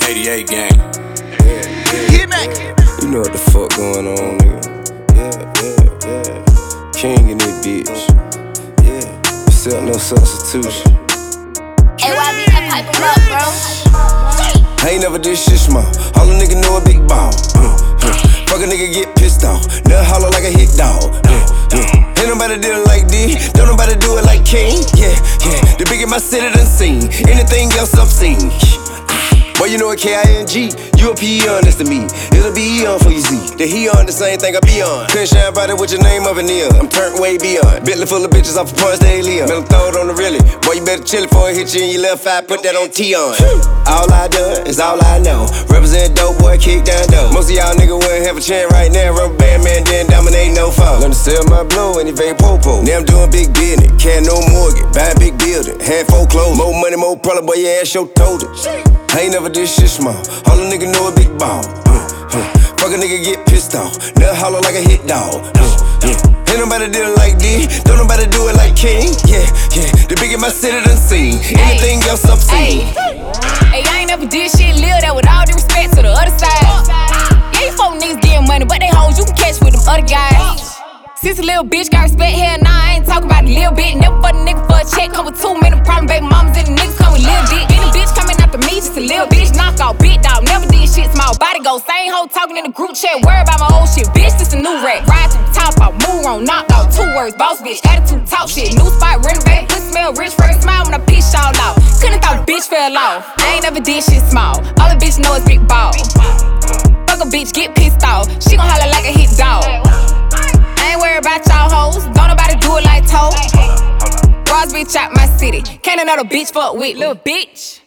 88 gang. Get back. You know what the fuck going on, nigga. Yeah. King in this bitch. Yeah. Accept no substitution. Hey, why be that pipe him up, bro? I ain't never did shit small. All a nigga know a big ball. Fuck a nigga get pissed off. Never holler like a hit dog. Ain't nobody did it like this. Don't nobody do it like King. Yeah. The biggest my city done seen. Anything else I've seen. Boy, you know a K-I-N-G. You a P-E-on, that's to me. It'll be E-on for you see. The he on the same thing I be on. Couldn't shine about it with your name of a Neil. I'm turned way beyond. Bentley full of bitches off of Ponce de Leon. Let 'em throw it on the really. Boy, you better chill it before it hit you in your left eye. Put that on T-on. All I done is all I know. Represent dope boy, kick down dope. Most of y'all niggas wouldn't have a chance right now. Rubber band man didn't dominate no fall. Learn to sell my blow and evade popo. Now I'm doing big business. Can't no mortgage. Buying big building. Had 4 clothes. More money, more problem. Boy, your ass show told it. I ain't never did shit small. All a nigga know a big ball. Fuck a nigga get pissed off. Never holler like a hit dog. Ain't nobody did it like this. Don't nobody do it like King. Yeah. The biggest my city done seen. Anything else I've seen. Hey, I ain't never did shit, live that with all due respect to the other side. Yeah, you folk niggas getting money, but they hoes you can catch with them other guys. Since a little bitch got respect, hell nah, I ain't talking about a little bit. Never fuck a nigga for a check, come with 2 minute problem, baby mamas and the niggas come with little dick. Any bitch coming after me, just a little bitch, knock off, big dog. Never did shit, small body go, same hoe talking in the group chat, worry about my old shit, bitch, this a new rap. Ride to the top, out, move on, knock out, 2 words, boss bitch, attitude, talk shit, new spot, renovate, pussy smell rich, first smile when I piss y'all out. Couldn't thought a bitch fell off, I ain't never did shit small, all a bitch know is big ball. Fuck a bitch, get pissed off, she gon' holler like a hit dog. I ain't worried about y'all hoes, don't nobody do it like Toe. Ross bitch out my city, can't another bitch fuck with, little bitch.